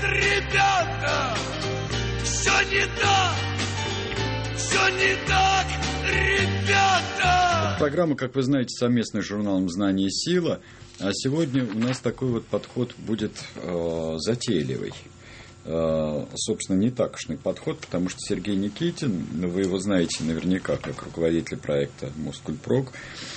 ребята, все не так, ребята. Программа, как вы знаете, совместная с журналом «Знание и сила». А сегодня у нас такой вот подход будет затейливый. Собственно, не такошный подход, потому что Сергей Никитин, вы его знаете наверняка как руководитель проекта «Мускульпрок»,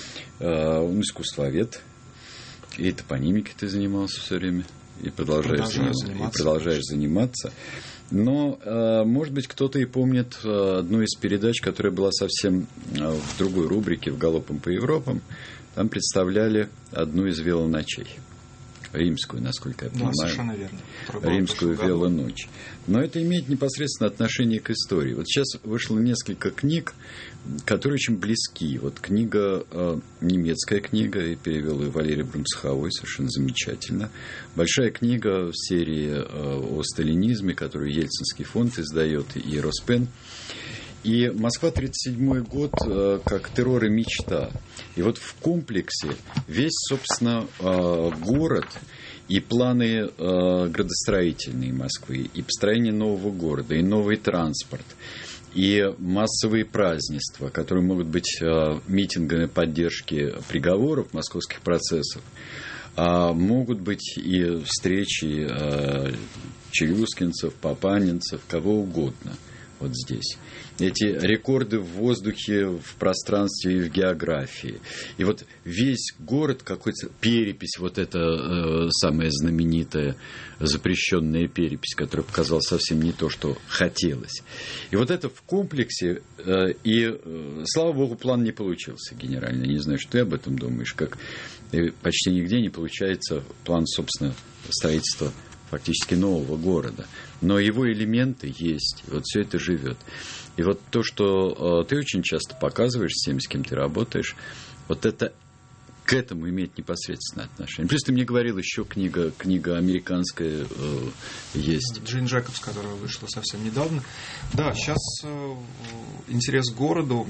он искусствовед, и топонимикой ты занимался все время, и продолжаешь заниматься. Но, может быть, кто-то и помнит одну из передач, которая была совсем в другой рубрике, в «Галопом по Европам». Там представляли одну из велоночей. Римскую, насколько я понимаю. Да, совершенно верно. Римскую велоночь. Но это имеет непосредственно отношение к истории. Вот сейчас вышло несколько книг, которые очень близки. Вот книга, немецкая книга, и перевел ее Валерий Брунцхауэр, совершенно замечательно. Большая книга в серии о сталинизме, которую Ельцинский фонд издает, и Роспен. И Москва 1937 год как террор и мечта. И вот в комплексе весь, собственно, город и планы градостроительные Москвы, и построение нового города, и новый транспорт, и массовые празднества, которые могут быть митингами поддержки приговоров московских процессов, могут быть и встречи челюскинцев, папанинцев, кого угодно. Вот здесь. Эти рекорды в воздухе, в пространстве и в географии. И вот весь город, какой-то перепись, вот эта самая знаменитая запрещенная перепись, которая показала совсем не то, что хотелось. И вот это в комплексе, и, слава богу, план не получился генерально. Не знаю, что ты об этом думаешь, как почти нигде не получается план, собственно, строительства фактически нового города. Но его элементы есть. Вот все это живет. И вот то, что ты очень часто показываешь с теми, с кем ты работаешь, вот это к этому имеет непосредственное отношение. Плюс ты мне говорил, еще книга американская есть. Джин Джекобс, которая вышла совсем недавно. Да, сейчас интерес к городу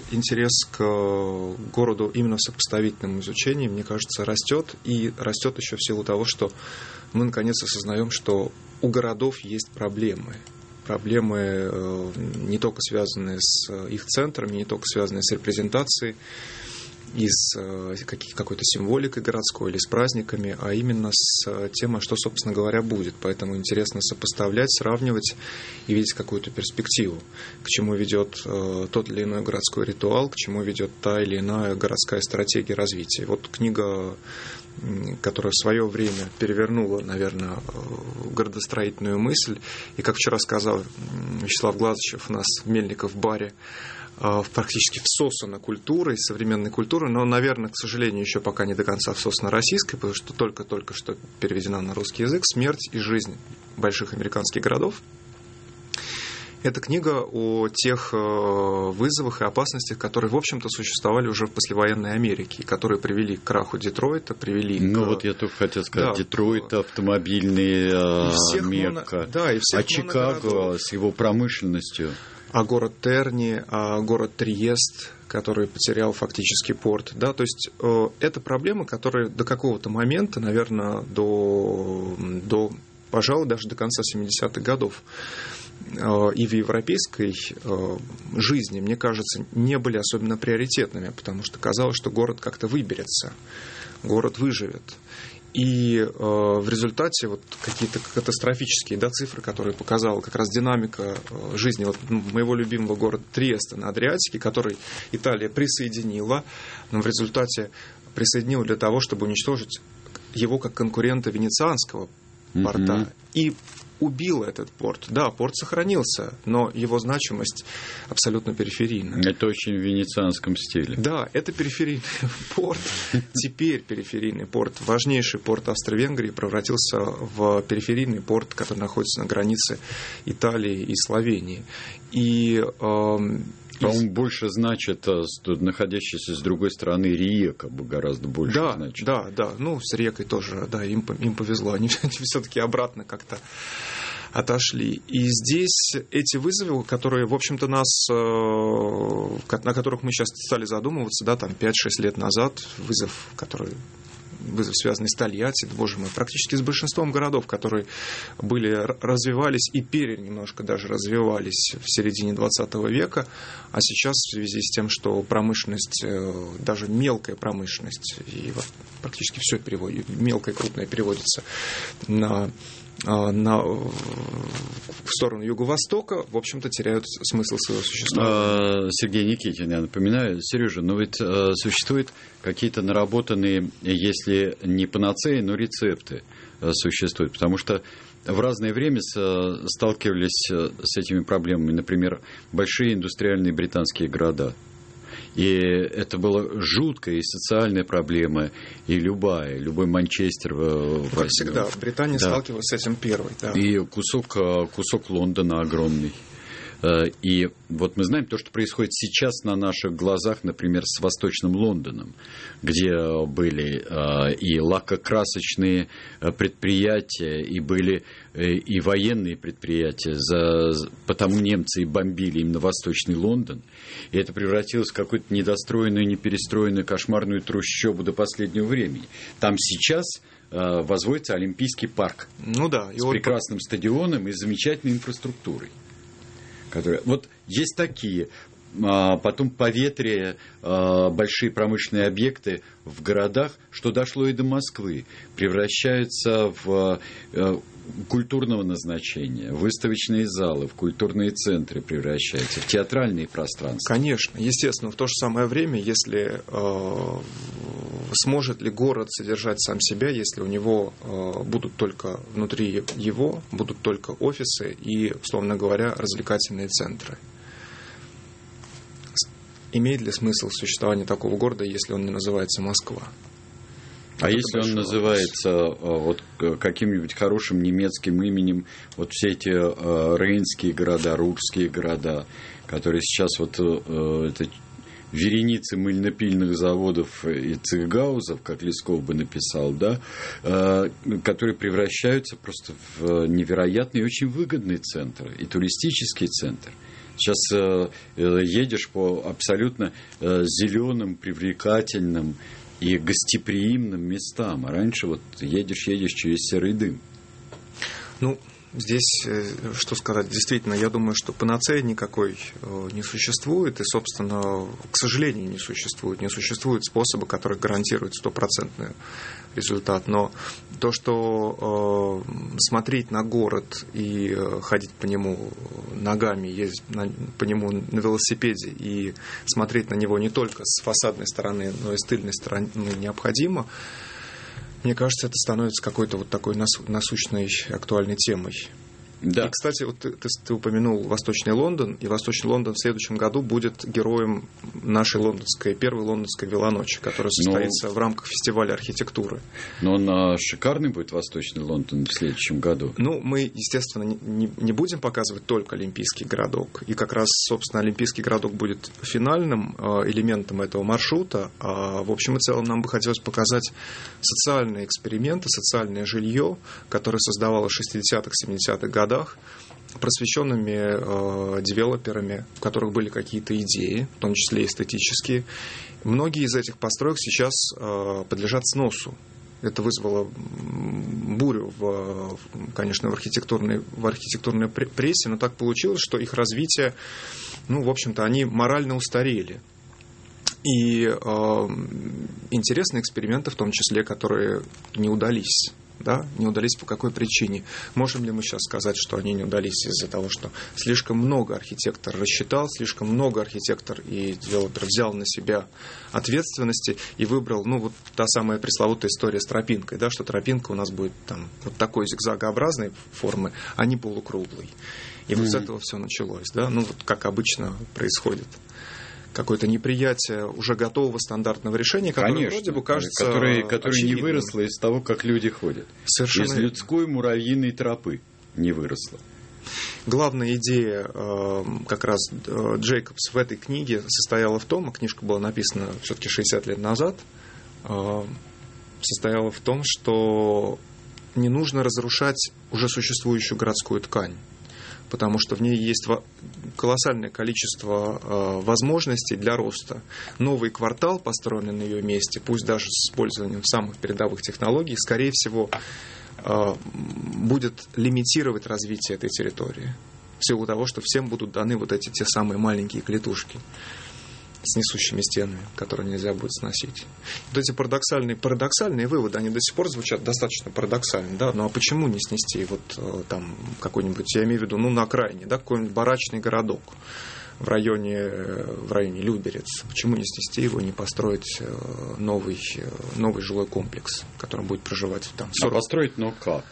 именно в сопоставительном изучении, мне кажется, растет. И растет еще в силу того, что мы наконец осознаем, что у городов есть проблемы. Проблемы не только связанные с их центрами, не только связанные с репрезентацией, и с какой-то символикой городской или с праздниками, а именно с тем, что, собственно говоря, будет. Поэтому интересно сопоставлять, сравнивать и видеть какую-то перспективу, к чему ведет тот или иной городской ритуал, к чему ведет та или иная городская стратегия развития. Вот книга, которая в свое время перевернула, наверное, городостроительную мысль, и, как вчера сказал Вячеслав Глазычев у нас в Мельников в баре, практически всосана культурой, современной культурой, но, наверное, к сожалению, еще пока не до конца всосана российской, потому что только что переведена на русский язык «Смерть и жизнь больших американских городов». Это книга о тех вызовах и опасностях, которые, в общем-то, существовали уже в послевоенной Америке, и которые привели к краху Детройта, вот я только хотел сказать, да, Детройт, автомобильный Мекка, а Чикаго с его промышленностью. А город Терни, а город Триест, который потерял фактически порт. Да? То есть это проблемы, которые до какого-то момента, наверное, пожалуй, даже до конца 70-х годов и в европейской жизни, мне кажется, не были особенно приоритетными, потому что казалось, что город как-то выберется, город выживет. И в результате вот какие-то катастрофические цифры, которые показала как раз динамика жизни моего любимого города Триеста на Адриатике, который Италия присоединила, но в результате присоединила для того, чтобы уничтожить его как конкурента венецианского порта. И убила этот порт. Да, порт сохранился, но его значимость абсолютно периферийна. Это очень в венецианском стиле. Да, это периферийный порт. Теперь периферийный порт, важнейший порт Австро-Венгрии, превратился в периферийный порт, который находится на границе Италии и Словении. И по-моему, больше значит, находящийся с другой стороны река, гораздо больше значит. Да, с рекой тоже, да, им повезло, они все-таки обратно как-то отошли. И здесь эти вызовы, которые, в общем-то, на которых мы сейчас стали задумываться, да, там 5-6 лет назад, вызов, который вызов, связанный с Тольятти, боже мой, практически с большинством городов, которые развивались и немножко даже развивались в середине 20 века, а сейчас в связи с тем, что промышленность, даже мелкая промышленность, и вот практически все мелкое и крупное переводится в сторону Юго-Востока, в общем-то, теряют смысл своего существования. Сергей Никитин, я напоминаю. Сережа, но ведь существуют какие-то наработанные, если не панацеи, но рецепты существуют, потому что в разное время сталкивались с этими проблемами, например, большие индустриальные британские города. И это была жуткая и социальная проблема, и любой Манчестер. Как всегда, Британия сталкивалась с этим первой. Да. И кусок Лондона огромный. И вот мы знаем то, что происходит сейчас на наших глазах, например, с Восточным Лондоном, где были и лакокрасочные предприятия, и были и военные предприятия, потому немцы и бомбили именно Восточный Лондон. И это превратилось в какую-то недостроенную, неперестроенную, кошмарную трущобу до последнего времени. Там сейчас возводится Олимпийский парк с прекрасным стадионом и замечательной инфраструктурой. Вот есть такие, потом поветрие, большие промышленные объекты в городах, что дошло и до Москвы, превращаются в культурного назначения, выставочные залы, в культурные центры превращаются, в театральные пространства. Конечно, естественно, в то же самое время, если сможет ли город содержать сам себя, если у него будут только внутри его, будут только офисы и, условно говоря, развлекательные центры. Имеет ли смысл существование такого города, если он не называется Москва? А если он называется вот каким-нибудь хорошим немецким именем, вот все эти рейнские города, рурские города, которые сейчас вот это вереницы мыльно-пильных заводов и цехгаузов, как Лесков бы написал, да, которые превращаются просто в невероятные и очень выгодные центры, и туристический центр. Сейчас едешь по абсолютно зеленым, привлекательным и гостеприимным местам. А раньше вот едешь через серый дым. Здесь, что сказать, действительно, я думаю, что панацеи никакой не существует, и, собственно, к сожалению, не существует. Не существует способа, который гарантирует стопроцентный результат. Но то, что смотреть на город и ходить по нему ногами, ездить по нему на велосипеде и смотреть на него не только с фасадной стороны, но и с тыльной стороны необходимо, мне кажется, это становится какой-то вот такой насущной актуальной темой. Да. И, кстати, вот ты упомянул Восточный Лондон, и Восточный Лондон в следующем году будет героем нашей первой лондонской велоночи, которая состоится в рамках фестиваля архитектуры. Но он шикарный будет, Восточный Лондон, в следующем году. Мы, естественно, не будем показывать только Олимпийский городок. И как раз, собственно, Олимпийский городок будет финальным элементом этого маршрута. А в общем и целом нам бы хотелось показать социальные эксперименты, социальное жилье, которое создавалось в 60-х, 70-х годах, просвещенными девелоперами, у которых были какие-то идеи, в том числе эстетические. Многие из этих построек сейчас подлежат сносу. Это вызвало бурю, конечно, в архитектурной прессе, но так получилось, что их развитие, в общем-то, они морально устарели. И интересные эксперименты, в том числе, которые не удались. Да, не удались по какой причине? Можем ли мы сейчас сказать, что они не удались из-за того, что слишком много архитектор рассчитал, слишком много архитектор и девелопер взял на себя ответственности и выбрал, вот та самая пресловутая история с тропинкой, да, что тропинка у нас будет там вот такой зигзагообразной формы, а не полукруглой. И вот с этого все началось, да, вот как обычно происходит. Какое-то неприятие уже готового стандартного решения, которое, конечно, вроде бы кажется которое не выросло из того, как люди ходят. Совершенно... Из людской муравьиной тропы не выросло. Главная идея как раз Джейкобс в этой книге состояла в том, книжка была написана все-таки 60 лет назад, состояла в том, что не нужно разрушать уже существующую городскую ткань. потому что в ней есть колоссальное количество возможностей для роста. Новый квартал, построенный на ее месте, пусть даже с использованием самых передовых технологий, скорее всего, будет лимитировать развитие этой территории. В силу того, что всем будут даны вот эти те самые маленькие клетушки с несущими стенами, которые нельзя будет сносить. Вот эти парадоксальные выводы, они до сих пор звучат достаточно парадоксально, да, ну а почему не снести вот там какой-нибудь, я имею в виду, ну на окраине, да, какой-нибудь барачный городок в районе Люберец, почему не снести его, не построить новый жилой комплекс, в котором будет проживать там 40... А построить, но как?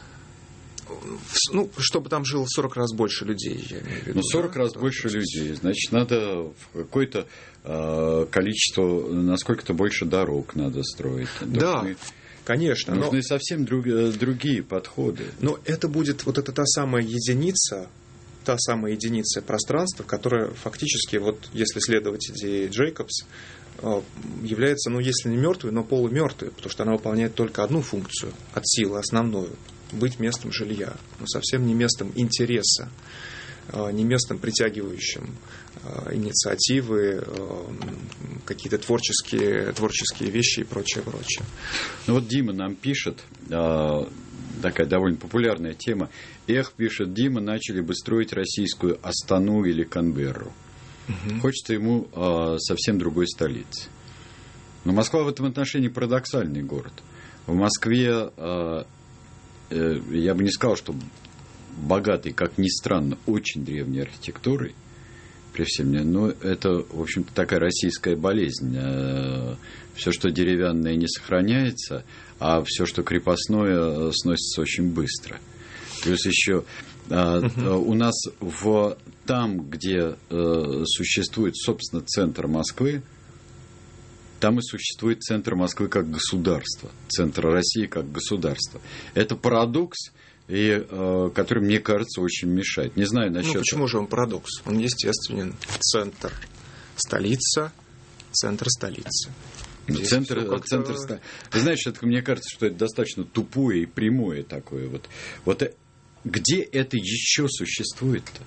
Ну, чтобы там жило 40 раз больше людей, я имею в виду. Ну, 40 раз больше людей, значит, надо в какое-то количество, насколько-то больше дорог надо строить. Да, конечно. Нужны совсем другие подходы. Но это будет вот та самая единица пространства, которая фактически, вот если следовать идее Джейкобс, является, ну, если не мертвой, но полумертвой, потому что она выполняет только одну функцию от силы, основную. Быть местом жилья, но совсем не местом интереса, не местом, притягивающим инициативы, какие-то творческие вещи и прочее. Ну вот Дима нам пишет, такая довольно популярная тема. Пишет, Дима, начали бы строить российскую Астану или Канберру. Угу. Хочется ему совсем другой столицы. Но Москва в этом отношении парадоксальный город. В Москве... я бы не сказал, что богатый, как ни странно, очень древней архитектурой, при всем, но это, в общем-то, такая российская болезнь. Все, что деревянное, не сохраняется, а все, что крепостное, сносится очень быстро. Плюс еще у нас там, где существует, собственно, центр Москвы, там и существует центр Москвы как государство, центр России как государство. Это парадокс, который, мне кажется, очень мешает. Не знаю насчет... Ну, почему же он парадокс? Он естественен. Центр столица, центр столицы. Центр. Ты знаешь, мне кажется, что это достаточно тупое и прямое такое. Вот где это еще существует-то?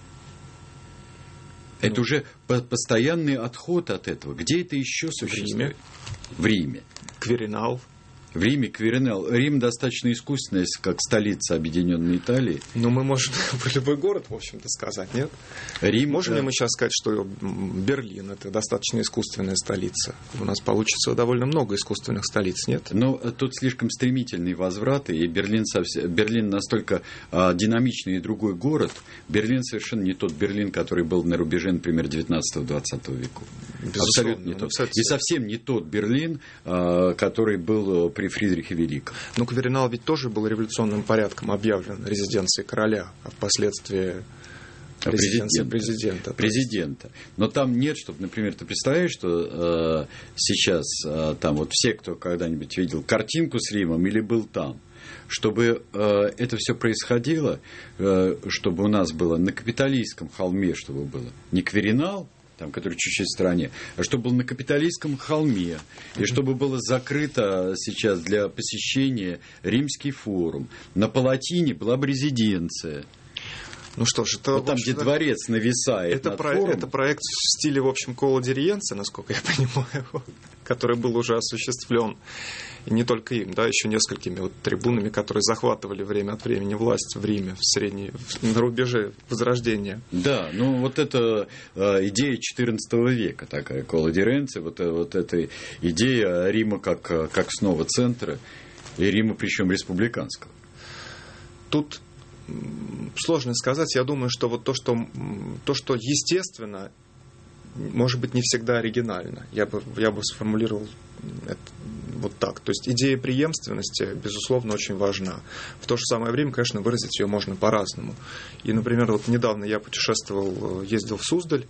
Это уже постоянный отход от этого. Где это еще существует? В Риме. Квиринал. В Риме Квиринал. Рим достаточно искусственный, как столица Объединенной Италии. Но мы можем про любой город, в общем-то, сказать, нет? Можем ли мы сейчас сказать, что Берлин – это достаточно искусственная столица? У нас получится довольно много искусственных столиц, нет? Но тут слишком стремительный возврат, и Берлин настолько динамичный и другой город. Берлин совершенно не тот Берлин, который был на рубеже, например, 19-20 веков. Абсолютно не тот. И совсем не тот Берлин, который был при Фридрихе Великом. Но Квиринал ведь тоже был революционным порядком объявлен резиденцией короля, а впоследствии резиденцией президента. Но там нет, чтобы, например, ты представляешь, что сейчас там вот все, кто когда-нибудь видел картинку с Римом или был там, чтобы это все происходило, чтобы у нас было на Капитолийском холме, чтобы было не Квиринал, там, который чуть-чуть в стороне, а чтобы был на Капитолийском холме, и чтобы было закрыто сейчас для посещения Римский форум. На Палатине была бы резиденция. Ну что ж, это... Вот там, где дворец нависает над форумом. Это проект в стиле, в общем, Кола ди Риенце, насколько я понимаю, который был уже осуществлен. И не только им, да, еще несколькими вот трибунами, которые захватывали время от времени власть в Риме, на рубеже Возрождения. Да, ну вот это идея XIV века такая, Кола ди Риенце, вот эта идея Рима как снова центра, и Рима причем республиканского. Тут сложно сказать. Я думаю, что вот то, что естественно, может быть, не всегда оригинально. Я бы сформулировал это вот так. То есть идея преемственности, безусловно, очень важна. В то же самое время, конечно, выразить ее можно по-разному. И, например, вот недавно я ездил в Суздаль,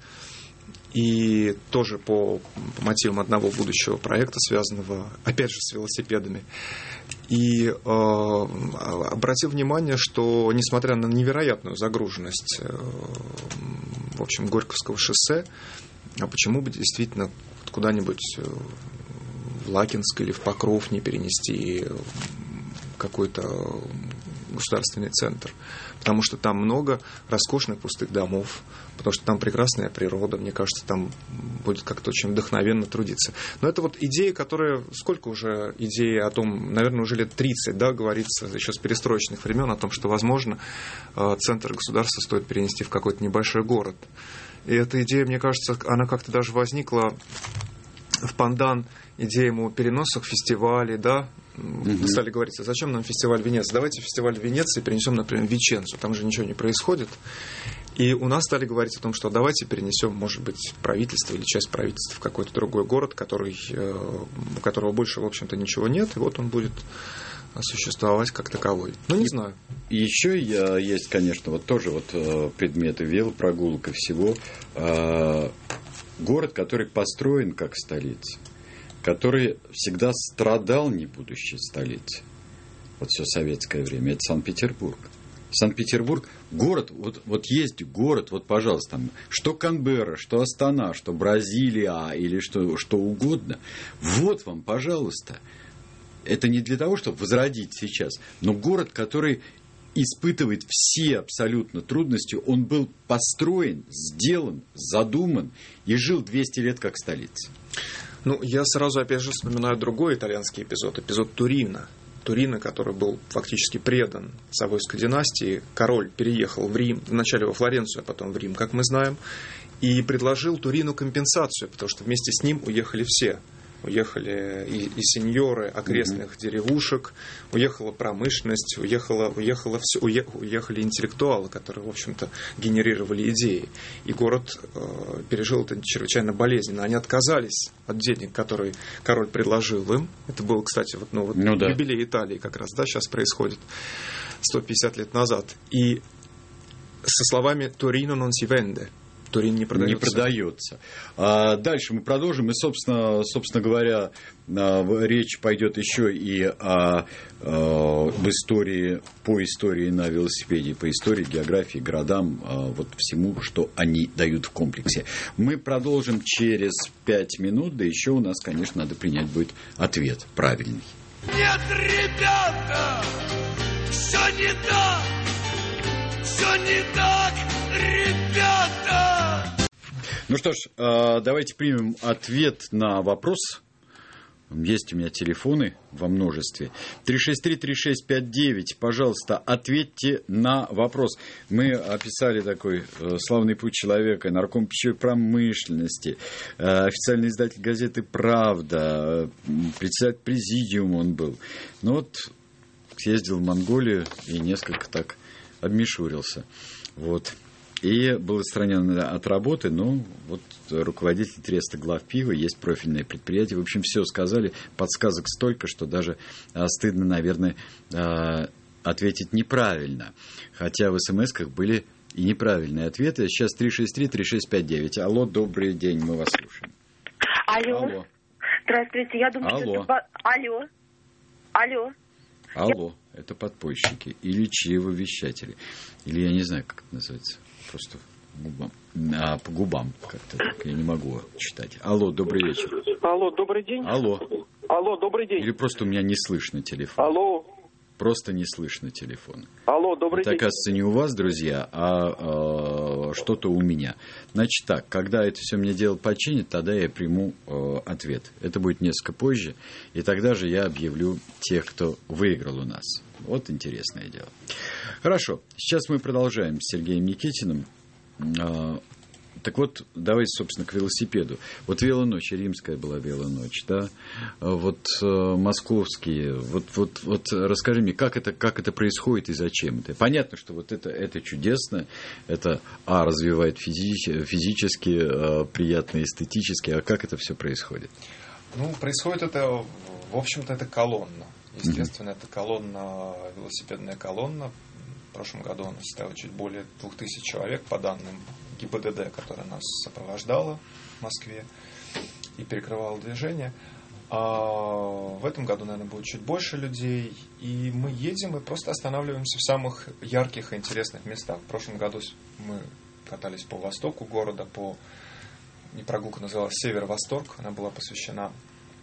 и тоже по мотивам одного будущего проекта, связанного, опять же, с велосипедами. И обратил внимание, что, несмотря на невероятную загруженность, в общем, Горьковского шоссе, а почему бы действительно куда-нибудь в Лакинск или в Покров не перенести какой-то государственный центр, потому что там много роскошных пустых домов, потому что там прекрасная природа, мне кажется, там будет как-то очень вдохновенно трудиться. Но это вот идея, которая, сколько уже идеи о том, наверное, уже лет 30, да, говорится еще с перестроечных времен о том, что, возможно, центр государства стоит перенести в какой-то небольшой город. И эта идея, мне кажется, она как-то даже возникла в пандан идеям о переносах фестивалей, да, стали говорить, а зачем нам фестиваль Венеции? Давайте фестиваль Венеции перенесем, например, в Веченцу, там же ничего не происходит. И у нас стали говорить о том, что давайте перенесем, может быть, правительство или часть правительства в какой-то другой город, у которого больше, в общем-то, ничего нет, и вот он будет существовать как таковой. Ну, не знаю. И еще есть, конечно, вот тоже вот предметы велопрогулок и всего. Город, который построен как столица, который всегда страдал не будучи столицей. Вот все советское время. Это Санкт-Петербург. Санкт-Петербург, город, вот есть город, вот, пожалуйста, там, что Канберра, что Астана, что Бразилия или что угодно. Вот вам, пожалуйста. Это не для того, чтобы возродить сейчас, но город, который испытывает все абсолютно трудности, он был построен, сделан, задуман и жил 200 лет как столица. Ну, я сразу, опять же, вспоминаю другой итальянский эпизод Турина. Турина, который был фактически предан Савойской династии. Король переехал в Рим, вначале во Флоренцию, а потом в Рим, как мы знаем, и предложил Турину компенсацию, потому что вместе с ним уехали все. Уехали и сеньоры окрестных деревушек, уехала промышленность, уехали интеллектуалы, которые, в общем-то, генерировали идеи. И город пережил это чрезвычайно болезненно. Они отказались от денег, которые король предложил им. Это было, кстати, юбилей Италии как раз, да, сейчас происходит 150 лет назад. И со словами «Торино non si vende». Турин не продается. Не продается. Дальше мы продолжим. И, собственно говоря, речь пойдет еще и об истории, по истории на велосипеде, по истории, географии, городам, вот всему, что они дают в комплексе. Мы продолжим через 5 минут, да еще у нас, конечно, надо принять будет ответ правильный. Нет, ребята, все не так, все не так, ребята. Ну что ж, давайте примем ответ на вопрос. Есть у меня телефоны во множестве. 363-3659. Пожалуйста, ответьте на вопрос. Мы описали такой славный путь человека, нарком пищевой промышленности, официальный издатель газеты «Правда», председатель президиума он был. Ну вот, съездил в Монголию и несколько так обмешурился. Вот. И был отстранен от работы, но вот руководитель треста главпива, есть профильное предприятие. В общем, все сказали, подсказок столько, что даже стыдно, наверное, ответить неправильно. Хотя в смс-ках были и неправильные ответы. Сейчас 363-3659. Алло, добрый день, мы вас слушаем. Алло. Здравствуйте, я думаю, Алло. что... Алло. Это подпольщики или чревовещатели. Или я не знаю, как это называется. Просто по губам как-то так. Я не могу читать. Алло, добрый вечер. Алло, добрый день. Алло, добрый день. Или просто у меня не слышно телефон. Алло. Просто не слышно телефон. Алло, добрый день. Это, оказывается, не у вас, друзья, а что-то у меня. Значит так, когда это все мне дело починит, тогда я приму ответ. Это будет несколько позже, и тогда же я объявлю тех, кто выиграл у нас. Вот интересное дело. Хорошо, сейчас мы продолжаем с Сергеем Никитиным. Так вот, давайте, собственно, к велосипеду. Вот велоночь, римская была велоночь, да? Вот московские. Вот расскажи мне, как это происходит и зачем это? Понятно, что вот это чудесно, это развивает физически, приятно эстетически, а как это все происходит? Ну, происходит это, в общем-то, это колонна. Естественно, это колонна, велосипедная колонна. В прошлом году она составила чуть более 2000 человек, по данным ГИБДД, которая нас сопровождала в Москве и перекрывала движение. А в этом году, наверное, будет чуть больше людей. И мы едем и просто останавливаемся в самых ярких и интересных местах. В прошлом году мы катались по востоку города, прогулка называлась «Северо-Восток». Она была посвящена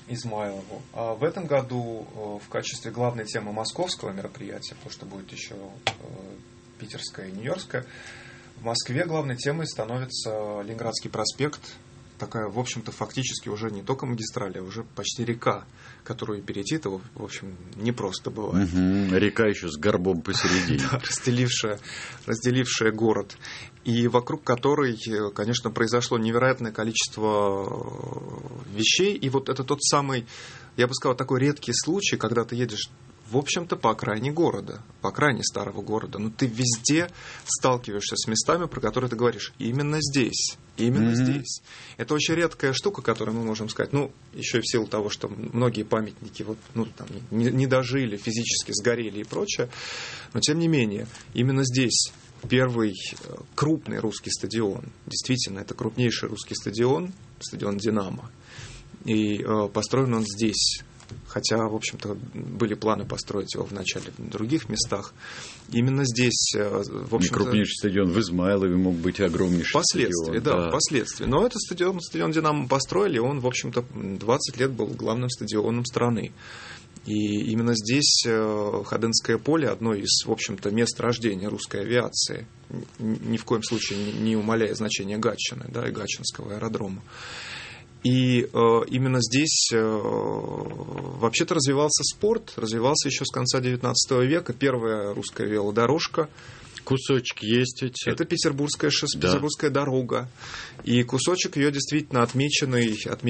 Измайлову. А в этом году в качестве главной темы московского мероприятия, потому что будет еще питерское и нью-йоркское, в Москве главной темой становится Ленинградский проспект. Такая, в общем-то, фактически уже не только магистраль, а уже почти река, которую перейти-то, в общем, не просто бывает. Река еще с горбом посередине. Да, разделившая город. И вокруг которой, конечно, произошло невероятное количество вещей. И вот это тот самый, я бы сказал, такой редкий случай, когда ты едешь, в общем-то, по окраине города, по окраине старого города. Но ты везде сталкиваешься с местами, про которые ты говоришь, именно здесь. Именно здесь. Это очень редкая штука, которую мы можем сказать. Ну, еще и в силу того, что многие памятники вот, ну, там, не дожили, физически сгорели и прочее. Но, тем не менее, именно здесь первый крупный русский стадион. Действительно, это крупнейший русский стадион, стадион «Динамо». И построен он здесь. Хотя, в общем-то, были планы построить его вначале в других местах. Именно здесь, в общем-то... Крупнейший стадион в Измайлове мог быть огромнейший впоследствии, стадион. Да, впоследствии. Но этот стадион «Динамо» построили, и он, в общем-то, 20 лет был главным стадионом страны. И именно здесь Ходынское поле, одно из, в общем-то, мест рождения русской авиации, ни в коем случае не умаляя значения Гатчины, да, и Гатчинского аэродрома. И именно здесь вообще-то развивался спорт, развивался еще с конца XIX века. Первая русская велодорожка. Кусочек есть эти. Это Петербургская шоссе, да. Петербургская дорога. И кусочек ее действительно отмеченный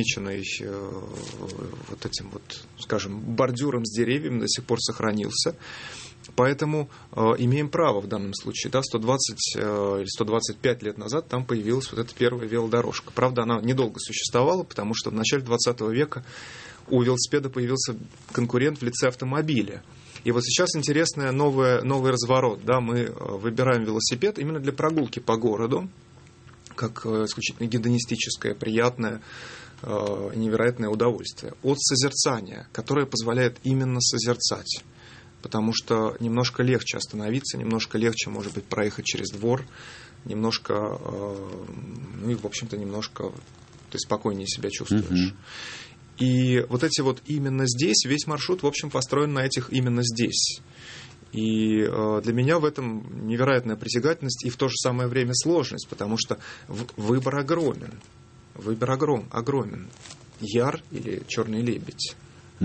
вот этим вот, скажем, бордюром с деревьями до сих пор сохранился. Поэтому имеем право в данном случае. Да, 120 или 125 лет назад там появилась вот эта первая велодорожка. Правда, она недолго существовала, потому что в начале 20 века у велосипеда появился конкурент в лице автомобиля. И вот сейчас интересный новый разворот. Да, мы выбираем велосипед именно для прогулки по городу, как исключительно гедонистическое, приятное, невероятное удовольствие. От созерцания, которое позволяет именно созерцать. Потому что немножко легче остановиться, немножко легче, может быть, проехать через двор, немножко, ну и, в общем-то, немножко ты спокойнее себя чувствуешь. И вот эти вот именно здесь, весь маршрут, в общем, построен на этих именно здесь. И для меня в этом невероятная притягательность и в то же самое время сложность, потому что выбор огромен. Выбор огромен. Яр или Черный лебедь.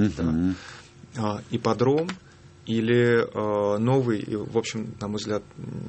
Да. Ипподром или новый, в общем, на мой взгляд,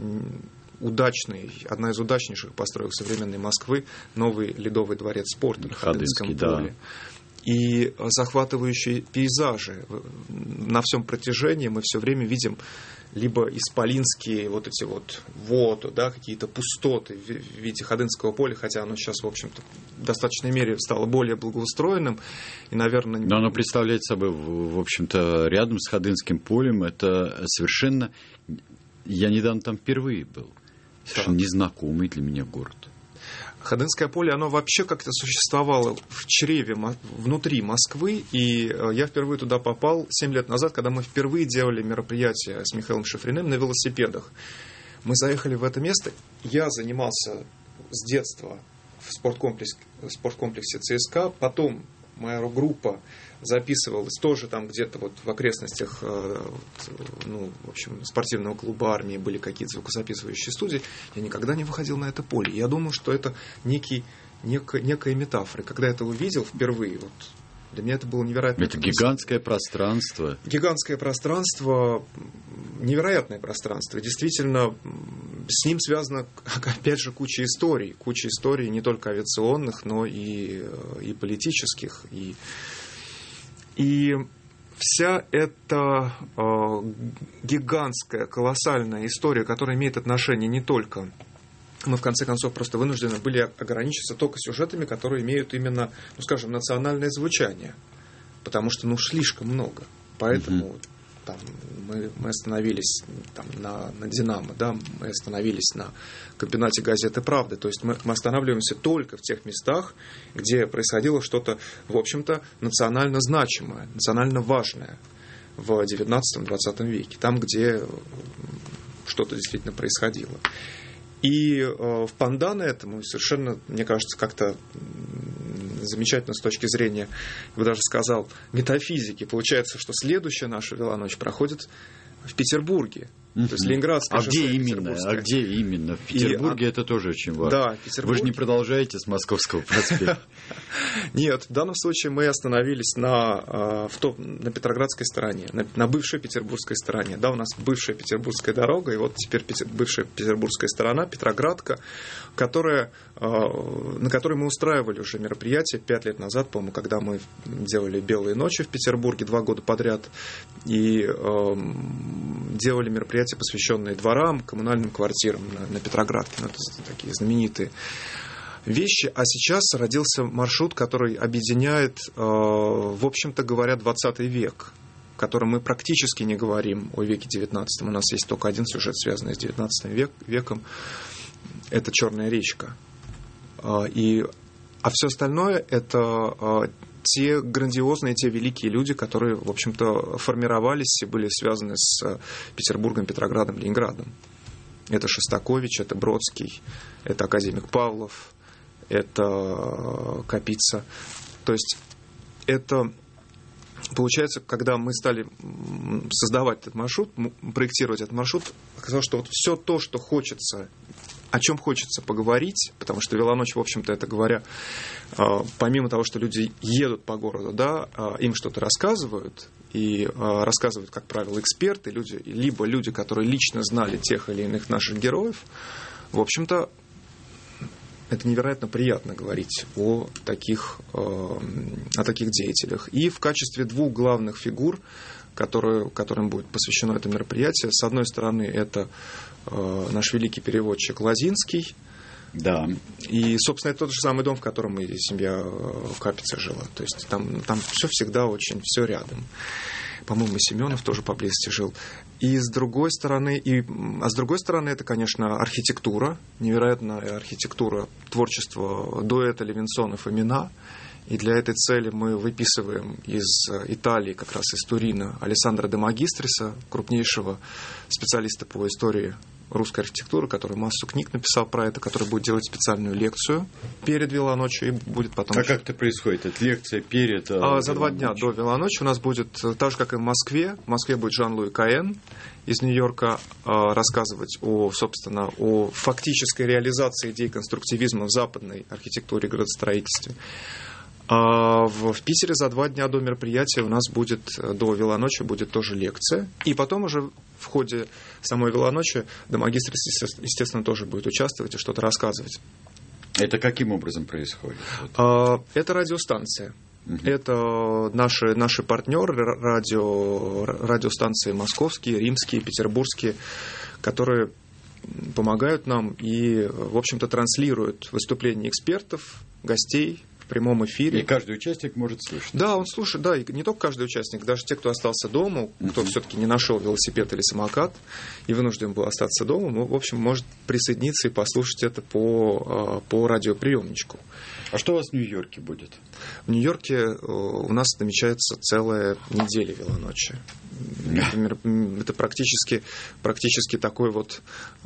удачный, одна из удачнейших построек современной Москвы, новый Ледовый дворец спорта на Ходынском поле. Да. И захватывающие пейзажи. На всем протяжении мы все время видим либо исполинские вот эти вот воды, да, какие-то пустоты в виде Ходынского поля, хотя оно сейчас, в общем-то, в достаточной мере стало более благоустроенным. И, наверное... Но оно представляет собой, в общем-то, рядом с Ходынским полем, это совершенно... Я недавно там впервые был. Совершенно незнакомый для меня город. Ходынское поле, оно вообще как-то существовало в чреве, внутри Москвы, и я впервые туда попал 7 лет назад, когда мы впервые делали мероприятие с Михаилом Шифриным на велосипедах. Мы заехали в это место, я занимался с детства в спорткомплексе ЦСКА, потом моя группа записывалась тоже там где-то вот в окрестностях, ну, в общем, спортивного клуба армии были какие-то звукозаписывающие студии. Я никогда не выходил на это поле. Я думал, что это некая метафора. Когда я это увидел впервые, вот, для меня это было невероятно. Это гигантское пространство. Гигантское пространство, невероятное пространство. И действительно, с ним связана, опять же, куча историй. Куча историй не только авиационных, но и политических, И вся эта гигантская, колоссальная история, которая имеет отношение не только... Мы, в конце концов, просто вынуждены были ограничиться только сюжетами, которые имеют именно, ну, скажем, национальное звучание. Потому что, ну, слишком много. Поэтому там, мы остановились там, на «Динамо», да, мы остановились на комбинате «Газеты «Правда». То есть мы останавливаемся только в тех местах, где происходило что-то, в общем-то, национально значимое, национально важное в XIX-XX веке. Там, где что-то действительно происходило. И в пандан этому совершенно, мне кажется, как-то замечательно с точки зрения, я бы даже сказал, метафизики. Получается, что следующая наша велоночь проходит в Петербурге. То есть Ленинградская шоссе. Где именно? В Петербурге это тоже очень важно. Да, Вы же не продолжаете с Московского проспекта. Нет, в данном случае мы остановились на Петроградской стороне, на бывшей петербургской стороне. Да, у нас бывшая петербургская дорога, и вот теперь бывшая петербургская сторона, Петроградка, на которой мы устраивали уже мероприятие 5 лет назад, по-моему, когда мы делали «Белые ночи» в Петербурге 2 года подряд, и делали мероприятия, посвященные дворам, коммунальным квартирам на Петроградке. Ну, это такие знаменитые вещи. А сейчас родился маршрут, который объединяет, в общем-то говоря, 20 век, в котором мы практически не говорим о веке 19. У нас есть только один сюжет, связанный с 19 веком. Это «Черная речка». А все остальное – это те грандиозные, те великие люди, которые, в общем-то, формировались и были связаны с Петербургом, Петроградом, Ленинградом. Это Шостакович, это Бродский, это академик Павлов, это Капица. То есть это, получается, когда мы стали создавать этот маршрут, проектировать этот маршрут, оказалось, что вот все то, что хочется, о чем хочется поговорить, потому что велоночь, в общем-то, это говоря, помимо того, что люди едут по городу, да, им что-то рассказывают, и рассказывают, как правило, эксперты, либо люди, которые лично знали тех или иных наших героев, в общем-то, это невероятно приятно говорить о таких деятелях. И в качестве 2 главных фигур, которым будет посвящено это мероприятие, с одной стороны, это наш великий переводчик Лозинский. Да. И, собственно, это тот же самый дом, в котором и семья Капица жила. То есть там все всегда очень, все рядом. По-моему, и Семенов тоже поблизости жил. И с другой стороны, это, конечно, архитектура, невероятная архитектура, творчество дуэта Левинсонов-Фомина. И для этой цели мы выписываем из Италии, как раз из Турина, Алессандро де Магистриса, крупнейшего специалиста по истории русской архитектуры, который массу книг написал про это, который будет делать специальную лекцию перед велоночью и будет потом... А как это происходит? Это лекция перед... За 2 дня до велоночи у нас будет, так же, как и в Москве. В Москве будет Жан-Луи Каэн из Нью-Йорка рассказывать о фактической реализации идей конструктивизма в западной архитектуре и градостроительстве. А в Питере за 2 дня до мероприятия у нас будет, до велоночи, будет тоже лекция. И потом уже в ходе самой велоночи де Магистрис, естественно, тоже будет участвовать и что-то рассказывать. Это каким образом происходит? Это радиостанция. Это наши партнеры, радиостанции московские, римские, петербургские, которые помогают нам и, в общем-то, транслируют выступления экспертов, гостей в прямом эфире. И каждый участник может слышать. Да, он слушает, да, и не только каждый участник, даже те, кто остался дома, кто все-таки не нашел велосипед или самокат и вынужден был остаться дома, в общем, может присоединиться и послушать это по радиоприемничку. А что у вас в Нью-Йорке будет? В Нью-Йорке у нас намечается целая неделя велоночи. Это практически такой вот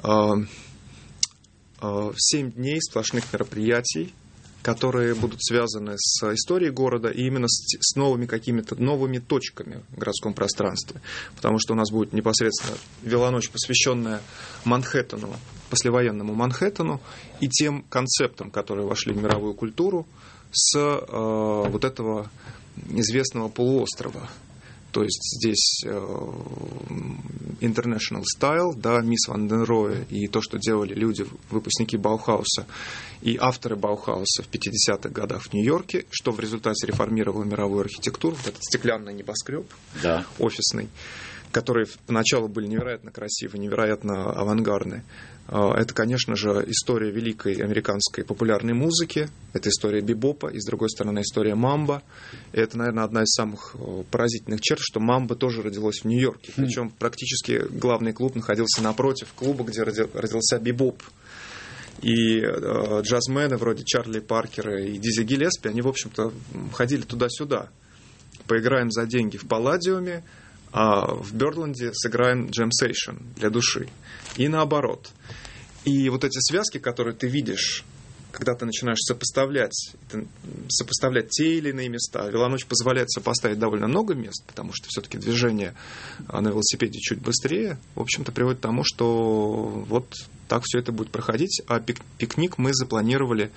7 дней сплошных мероприятий, которые будут связаны с историей города и именно с новыми какими-то новыми точками в городском пространстве. Потому что у нас будет непосредственно велоночь, посвященная Манхэттену, послевоенному Манхэттену и тем концептам, которые вошли в мировую культуру с вот этого известного полуострова. То есть здесь International Style, да, Мисс Ван ден Рое и то, что делали люди, выпускники Баухауса и авторы Баухауса в 50-х годах в Нью-Йорке, что в результате реформировало мировую архитектуру, вот этот стеклянный небоскреб, да, офисный, которые поначалу были невероятно красивы, невероятно авангардны. Это, конечно же, история великой американской популярной музыки, это история бибопа, и, с другой стороны, история мамбо. И это, наверное, одна из самых поразительных черт, что мамбо тоже родилось в Нью-Йорке. Причем практически главный клуб находился напротив клуба, где родился бибоп. И джазмены вроде Чарли Паркера и Дизи Гиллеспи, они, в общем-то, ходили туда-сюда. Поиграем за деньги в Палладиуме, а в Бёрдленде сыграем джем-сейшн для души. И наоборот. И вот эти связки, которые ты видишь, когда ты начинаешь сопоставлять те или иные места. Велоночь позволяет сопоставить довольно много мест, потому что все-таки движение на велосипеде чуть быстрее, в общем-то, приводит к тому, что вот так все это будет проходить. А пикник мы запланировали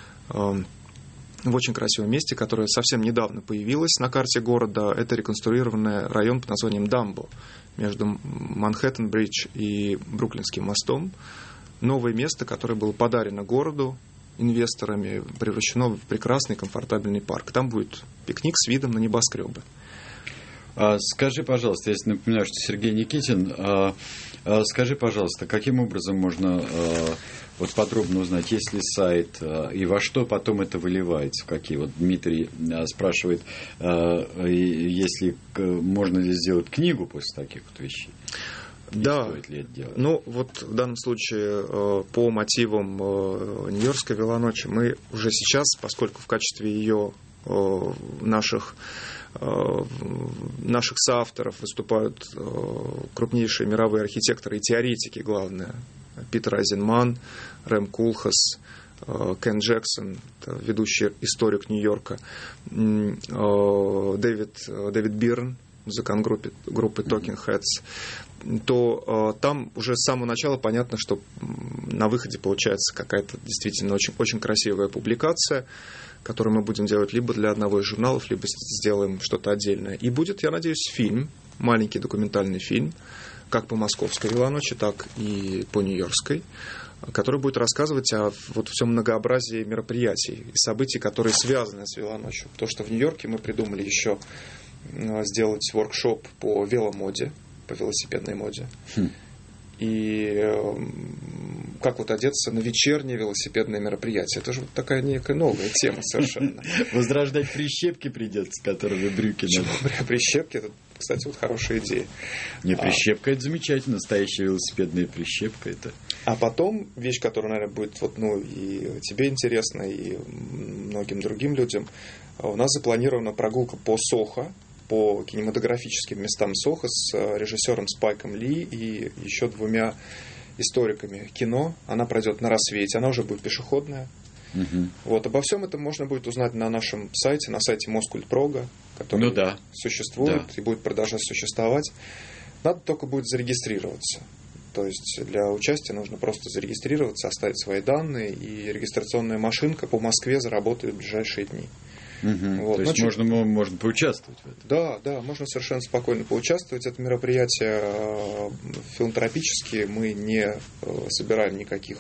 в очень красивом месте, которое совсем недавно появилось на карте города. Это реконструированный район под названием Дамбо между Манхэттен-бридж и Бруклинским мостом. Новое место, которое было подарено городу инвесторами, превращено в прекрасный комфортабельный парк. Там будет пикник с видом на небоскребы. Скажи, пожалуйста, я напоминаю, что Сергей Никитин. Скажи, пожалуйста, каким образом можно вот подробно узнать, есть ли сайт и во что потом это выливается? Какие? Вот Дмитрий спрашивает, если можно ли сделать книгу после таких вот вещей? Да, стоит ли это делать? Ну вот в данном случае по мотивам Нью-Йоркской велоночи мы уже сейчас, поскольку в качестве ее наших соавторов выступают крупнейшие мировые архитекторы и теоретики, главное, Питер Айзенман, Рэм Кулхас, Кен Джексон, ведущий историк Нью-Йорка, Дэвид Бирн, музыкант группы Talking Heads, то там уже с самого начала понятно, что на выходе получается какая-то действительно очень, очень красивая публикация, которую мы будем делать либо для одного из журналов, либо сделаем что-то отдельное. И будет, я надеюсь, фильм, маленький документальный фильм, как по московской велоночи, так и по нью-йоркской, который будет рассказывать о вот всем многообразии мероприятий и событий, которые связаны с велоночью. То, что в Нью-Йорке мы придумали еще сделать воркшоп по веломоде, по велосипедной моде. И как вот одеться на вечернее велосипедное мероприятие. Это же вот такая некая новая тема совершенно. Возрождать прищепки придется, которые брюки надо. Прищепки, это, кстати, вот хорошая идея. Не, прищепка это замечательно, настоящая велосипедная прищепка это. А потом вещь, которая, наверное, будет вот, ну, и тебе интересна, и многим другим людям. У нас запланирована прогулка по Сохо, по кинематографическим местам Сохо с режиссером Спайком Ли и еще 2 историками кино. Она пройдет на рассвете, она уже будет пешеходная. Вот, обо всем этом можно будет узнать на нашем сайте, на сайте Москультпрога, который существует и будет продолжать существовать. Надо только будет зарегистрироваться. То есть для участия нужно просто зарегистрироваться, оставить свои данные, и регистрационная машинка по Москве заработает в ближайшие дни. Вот. То есть можно поучаствовать в этом? Да, можно совершенно спокойно поучаствовать. Это мероприятие филантропические, мы не собираем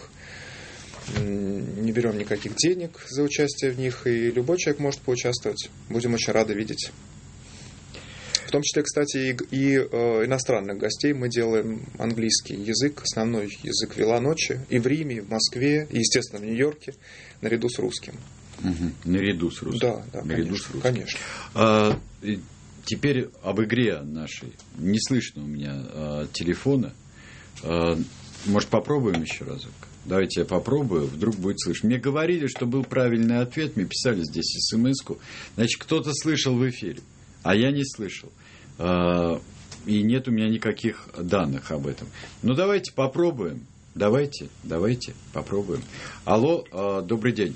не берем никаких денег за участие в них, и любой человек может поучаствовать. Будем очень рады видеть. В том числе, кстати, и иностранных гостей. Мы делаем английский язык, основной язык велоночи, и в Риме, и в Москве, и, естественно, в Нью-Йорке, наряду с русским. Наряду с русским. Да, наряду конечно, с русским. Конечно. Теперь об игре нашей. Не слышно у меня телефона. Может, попробуем еще разок? Давайте я попробую, вдруг будет слышно. Мне говорили, что был правильный ответ, мне писали здесь смс-ку. Значит, кто-то слышал в эфире, а я не слышал. И нет у меня никаких данных об этом. Ну, давайте попробуем. Давайте попробуем. Алло, добрый день.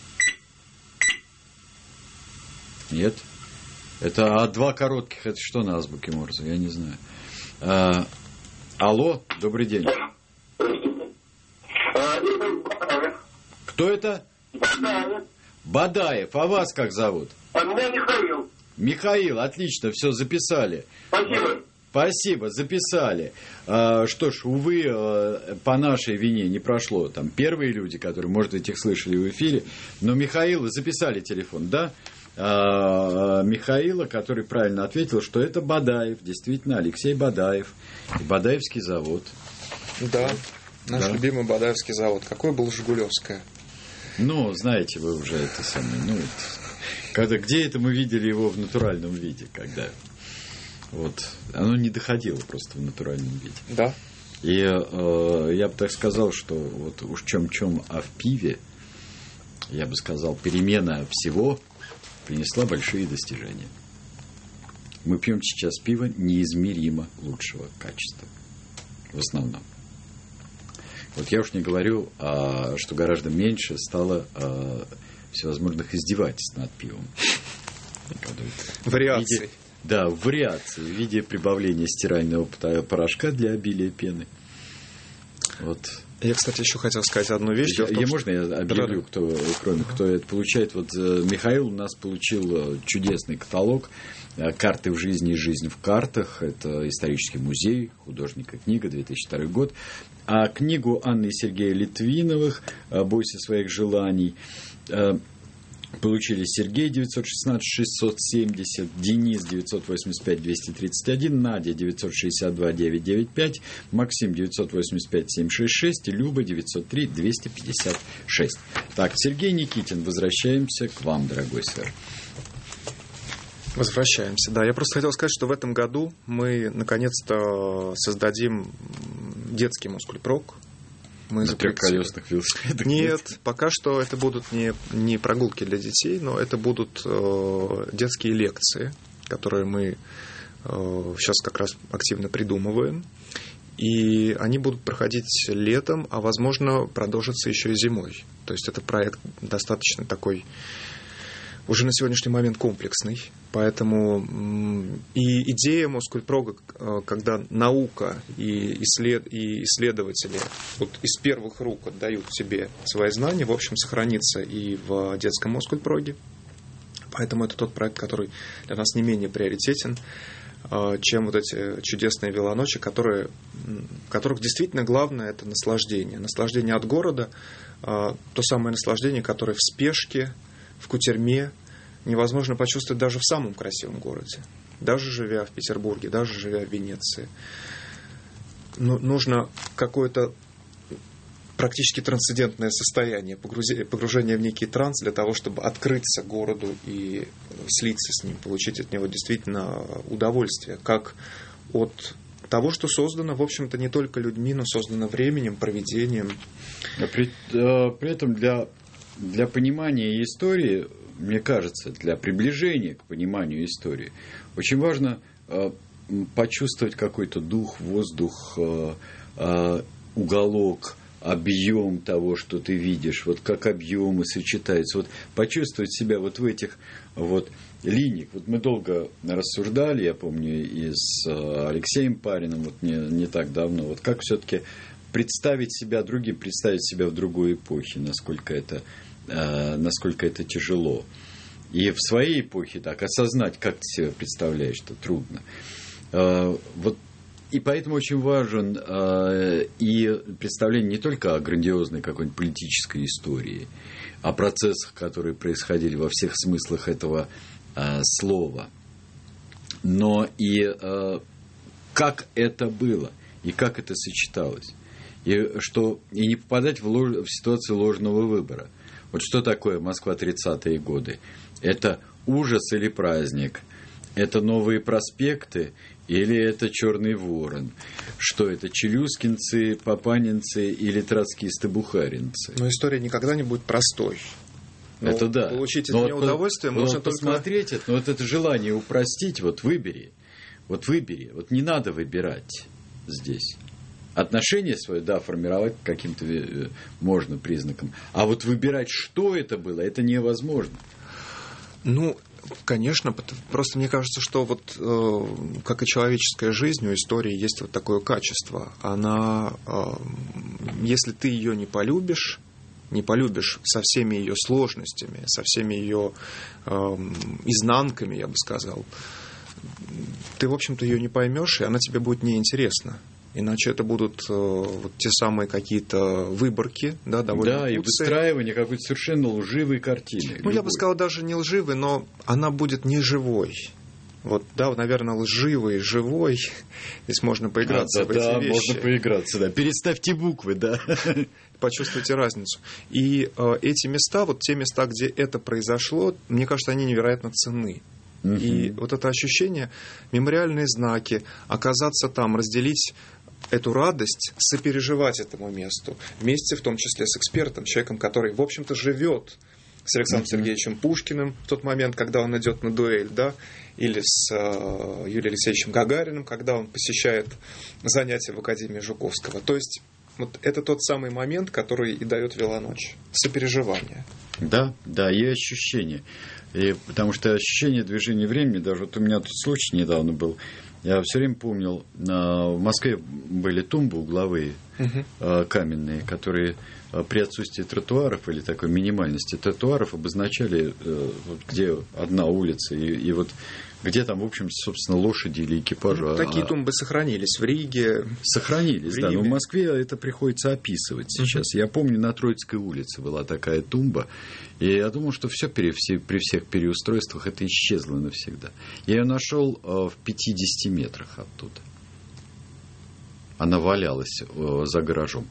Нет? Это 2 коротких. Это что на азбуке Морзе? Я не знаю. Алло, добрый день. Кто это? Бадаев. А вас как зовут? Меня Михаил. Михаил, отлично, все записали. Спасибо. Спасибо, записали. Что ж, увы, по нашей вине не прошло. Там первые люди, которые, может быть, их слышали в эфире. Но Михаила записали телефон, да? Михаила, который правильно ответил, что это Бадаев, действительно, Алексей Бадаев. И Бадаевский завод. Да, наш любимый Бадаевский завод. Какой был Жигулевская? Ну, знаете, вы уже это самое... где это мы видели его в натуральном виде, когда... Вот, оно не доходило просто в натуральном виде. Да. И я бы так сказал, что вот уж чем-чем, а в пиве, я бы сказал, перемена всего принесла большие достижения. Мы пьем сейчас пиво неизмеримо лучшего качества. В основном. Вот я уж не говорю, что гораздо меньше стало всевозможных издевательств над пивом. Вариаций. Вариации в виде прибавления стирального порошка для обилия пены. Вот. Я, кстати, еще хотел сказать одну вещь. Можно я объявлю, кто это получает? Вот Михаил у нас получил чудесный каталог «Карты в жизни и жизнь в картах». Это исторический музей, художника книга, 2002 год. А книгу Анны и Сергея Литвиновых «Бойся своих желаний» получили Сергей 916-670, Денис 985-231, Надя 962-995, Максим 985-766 и Люба 903-256. Так, Сергей Никитин, возвращаемся к вам, дорогой сэр. Возвращаемся. Да, я просто хотел сказать, что в этом году мы наконец-то создадим детский мускульпрок. На трехколесных велосипедах? Нет, пока что это будут не прогулки для детей, но это будут детские лекции, которые мы сейчас как раз активно придумываем. И они будут проходить летом, а возможно продолжатся еще и зимой. То есть это проект достаточно такой уже на сегодняшний момент комплексный. Поэтому и идея мускульпрога, когда наука и исследователи вот из первых рук отдают тебе свои знания, в общем, сохранится и в детском мускульпроге. Поэтому это тот проект, который для нас не менее приоритетен, чем вот эти чудесные велоночи, которых действительно главное – это наслаждение. Наслаждение от города, то самое наслаждение, которое в спешке, в кутерьме невозможно почувствовать даже в самом красивом городе. Даже живя в Петербурге, даже живя в Венеции. Нужно какое-то практически трансцендентное состояние, погружение в некий транс для того, чтобы открыться городу и слиться с ним, получить от него действительно удовольствие, как от того, что создано, в общем-то, не только людьми, но создано временем, провидением. При этом для понимания истории, мне кажется, для приближения к пониманию истории, очень важно почувствовать какой-то дух, воздух, уголок, объем того, что ты видишь, вот как объемы сочетаются, вот почувствовать себя вот в этих вот линиях. Вот мы долго рассуждали, я помню, и с Алексеем Париным вот не так давно, вот как все-таки представить себя другим, представить себя в другой эпохе, насколько это тяжело. И в своей эпохе так осознать, как ты себя представляешь, это трудно. Вот. И поэтому очень важен и представление не только о грандиозной какой-нибудь политической истории, о процессах, которые происходили во всех смыслах этого слова, но и как это было, и как это сочеталось. И не попадать в ситуацию ложного выбора. Вот что такое Москва 30-е годы? Это ужас или праздник? Это новые проспекты или это Черный Ворон? Что это, челюскинцы, папанинцы или троцкисты-бухаринцы? Но история никогда не будет простой. Это да. Получить от нее удовольствие можно только... посмотреть, но вот это желание упростить, вот выбери. Вот не надо выбирать здесь. Отношение свое, да, формировать каким-то можно признаком. А вот выбирать, что это было, это невозможно. Конечно, просто мне кажется, что вот как и человеческая жизнь, у истории есть вот такое качество. Она, если ты ее не полюбишь со всеми ее сложностями, со всеми ее изнанками, я бы сказал, ты, в общем-то, ее не поймешь, и она тебе будет неинтересна. Иначе это будут вот те самые какие-то выборки, да, довольно куцые. Да, и выстраивание какой-то совершенно лживой картины. Я бы сказал, даже не лживой, но она будет не живой. Вот, да, наверное, лживый, живой. Здесь можно поиграться в эти вещи. Да, можно поиграться, да. Переставьте буквы, да. Почувствуйте разницу. И эти места, вот те места, где это произошло, мне кажется, они невероятно ценны. И вот это ощущение, мемориальные знаки, оказаться там, разделить эту радость, сопереживать этому месту, вместе в том числе с экспертом, человеком, который, в общем-то, живет с Александром Сергеевичем Пушкиным в тот момент, когда он идет на дуэль, да, или с Юрием Алексеевичем Гагариным, когда он посещает занятия в Академии Жуковского. То есть Вот это тот самый момент, который и дает велоночь. Сопереживание. Да, и ощущение. И потому что ощущение движения времени, даже вот у меня тут случай недавно был, я все время помнил, в Москве были тумбы угловые, каменные, которые при отсутствии тротуаров или такой минимальности тротуаров обозначали, где одна улица, и вот где там, в общем, собственно, лошади или экипажи. Такие тумбы сохранились в Риге. Сохранились, да. Но в Москве это приходится описывать сейчас. Я помню, на Троицкой улице была такая тумба, и я думал, что все при всех переустройствах это исчезло навсегда. Я ее нашел в 50 метрах оттуда. Она валялась за гаражом.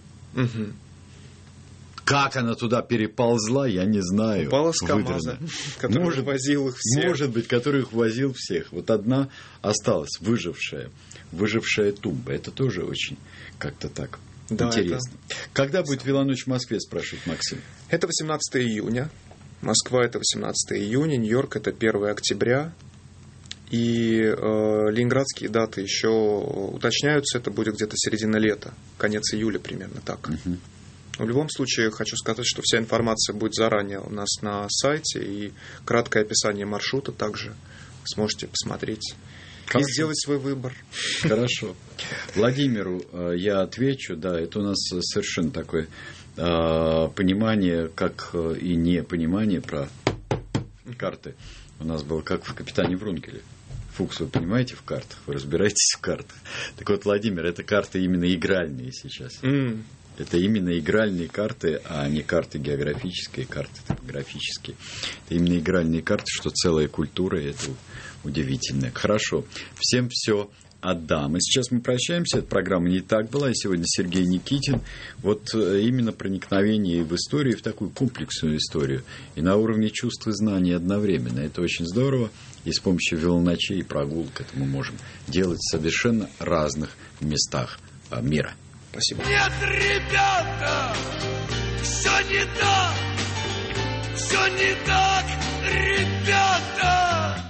Как она туда переползла, я не знаю. Упала с КамАЗа, который возил их всех. Может быть, который их возил всех. Вот одна осталась, выжившая тумба. Это тоже очень как-то так интересно. Когда будет велоночь в Москве, спрашивает Максим? Это 18 июня. Москва – это 18 июня. Нью-Йорк – это 1 октября. И ленинградские даты еще уточняются. Это будет где-то середина лета. Конец июля примерно так. В любом случае, хочу сказать, что вся информация будет заранее у нас на сайте, и краткое описание маршрута также сможете посмотреть. Хорошо. И сделать свой выбор. Хорошо. Владимиру я отвечу. Да, это у нас совершенно такое понимание, как и непонимание про карты. У нас было как в «Капитане Врунгеле». Фукс, вы понимаете в картах? Вы разбираетесь в картах? Так вот, Владимир, это карты именно игральные сейчас. Это именно игральные карты, а не карты географические, карты топографические. Это именно игральные карты, что целая культура, и это удивительно. Хорошо. Всем все отдам. И сейчас мы прощаемся. Эта программа «Не так была». И сегодня Сергей Никитин. Вот именно проникновение в историю, в такую комплексную историю. И на уровне чувств и знаний одновременно. Это очень здорово. И с помощью велоночей и прогулок это мы можем делать в совершенно разных местах мира. Спасибо. Нет, ребята, все не так, ребята.